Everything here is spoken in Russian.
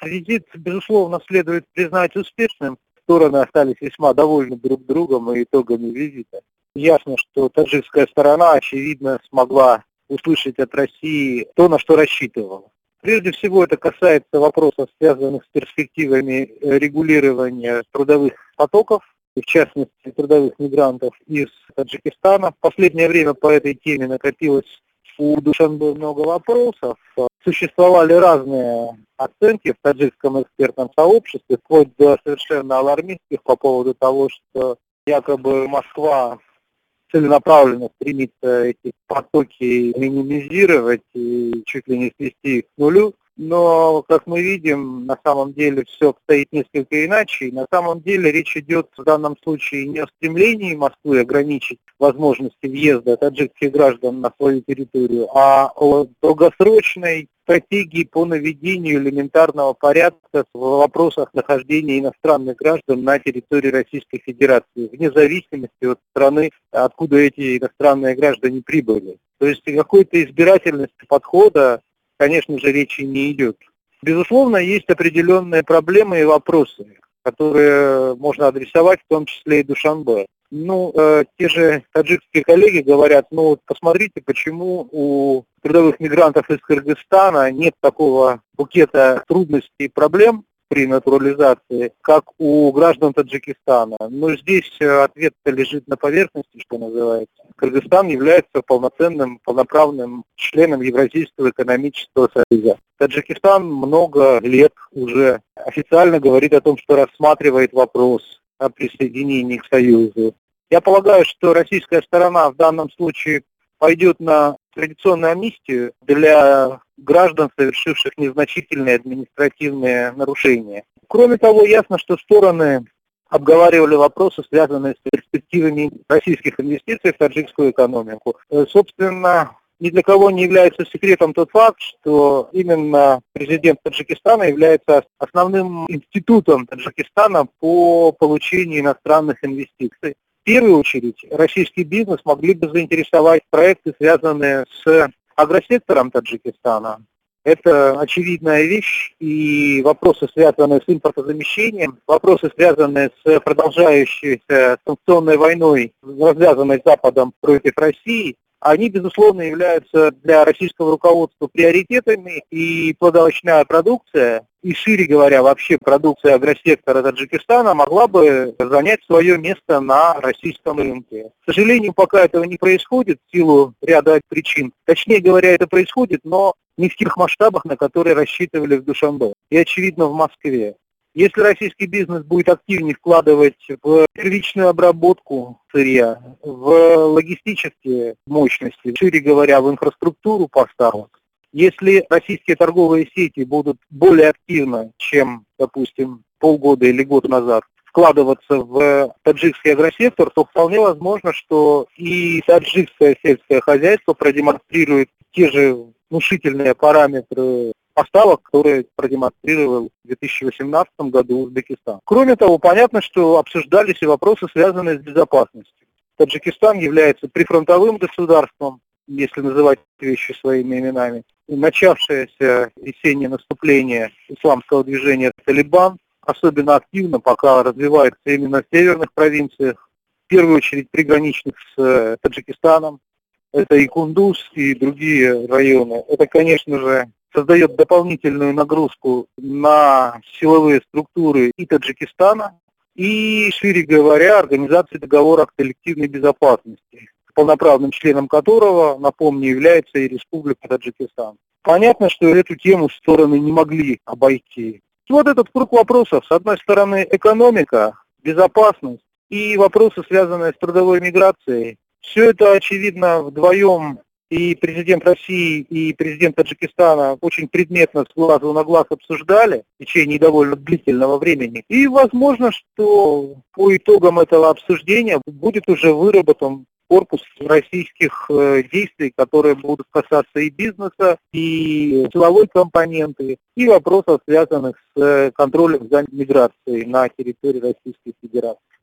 Визит, безусловно, следует признать успешным. Стороны остались весьма довольны друг другом и итогами визита. Ясно, что таджикская сторона, очевидно, смогла услышать от России то, на что рассчитывала. Прежде всего, это касается вопросов, связанных с перспективами регулирования трудовых потоков, и в частности трудовых мигрантов из Таджикистана. В последнее время по этой теме накопилось у Душанбе много вопросов. Существовали разные оценки в таджикском экспертном сообществе, вплоть до совершенно алармистских по поводу того, что якобы Москва целенаправленно стремится эти потоки минимизировать и чуть ли не свести их к нулю. Но, как мы видим, на самом деле все обстоит несколько иначе. И на самом деле речь идет в данном случае не о стремлении Москвы ограничить возможности въезда таджикских граждан на свою территорию, а о долгосрочной стратегии по наведению элементарного порядка в вопросах нахождения иностранных граждан на территории Российской Федерации, вне зависимости от страны, откуда эти иностранные граждане прибыли. То есть о какой-то избирательности подхода, конечно же, речи не идет. Безусловно, есть определенные проблемы и вопросы, которые можно адресовать, в том числе и Душанбе. Те же таджикские коллеги говорят, посмотрите, почему у трудовых мигрантов из Кыргызстана нет такого букета трудностей и проблем при натурализации, как у граждан Таджикистана. Но здесь ответ лежит на поверхности, что называется. Кыргызстан является полноценным, полноправным членом Евразийского экономического союза. Таджикистан много лет уже официально говорит о том, что рассматривает вопрос о присоединении к Союзу. Я полагаю, что российская сторона в данном случае пойдет на традиционную амнистию для граждан, совершивших незначительные административные нарушения. Кроме того, ясно, что стороны обговаривали вопросы, связанные с перспективами российских инвестиций в таджикскую экономику. Собственно, ни для кого не является секретом тот факт, что именно президент Таджикистана является основным институтом Таджикистана по получению иностранных инвестиций. В первую очередь, российский бизнес могли бы заинтересовать проекты, связанные с агросектором Таджикистана. Это очевидная вещь, и вопросы, связанные с импортозамещением, вопросы, связанные с продолжающейся санкционной войной, развязанной Западом против России, они, безусловно, являются для российского руководства приоритетами, и плодоовощная продукция, и, шире говоря, вообще продукция агросектора Таджикистана могла бы занять свое место на российском рынке. К сожалению, пока этого не происходит в силу ряда причин. Точнее говоря, это происходит, но не в тех масштабах, на которые рассчитывали в Душанбе и, очевидно, в Москве. Если российский бизнес будет активнее вкладывать в первичную обработку сырья, в логистические мощности, шире говоря, в инфраструктуру поставок, если российские торговые сети будут более активно, чем, допустим, полгода или год назад, вкладываться в таджикский агросектор, то вполне возможно, что и таджикское сельское хозяйство продемонстрирует те же внушительные параметры поставок, которые продемонстрировал в 2018 году Узбекистан. Кроме того, понятно, что обсуждались и вопросы, связанные с безопасностью. Таджикистан является прифронтовым государством, если называть вещи своими именами. Начавшееся весеннее наступление исламского движения «Талибан» особенно активно пока развивается именно в северных провинциях, в первую очередь приграничных с Таджикистаном. Это и Кундуз, и другие районы. Это, конечно же, создает дополнительную нагрузку на силовые структуры и Таджикистана, и, шире говоря, организации договора о коллективной безопасности, полноправным членом которого, напомню, является и Республика Таджикистан. Понятно, что эту тему стороны не могли обойти. Вот этот круг вопросов. С одной стороны, экономика, безопасность и вопросы, связанные с трудовой миграцией. Все это, очевидно, вдвоем и президент России, и президент Таджикистана очень предметно с глазу на глаз обсуждали в течение довольно длительного времени. И возможно, что по итогам этого обсуждения будет уже выработан корпус российских действий, которые будут касаться и бизнеса, и силовой компоненты, и вопросов, связанных с контролем за миграцией на территории Российской Федерации.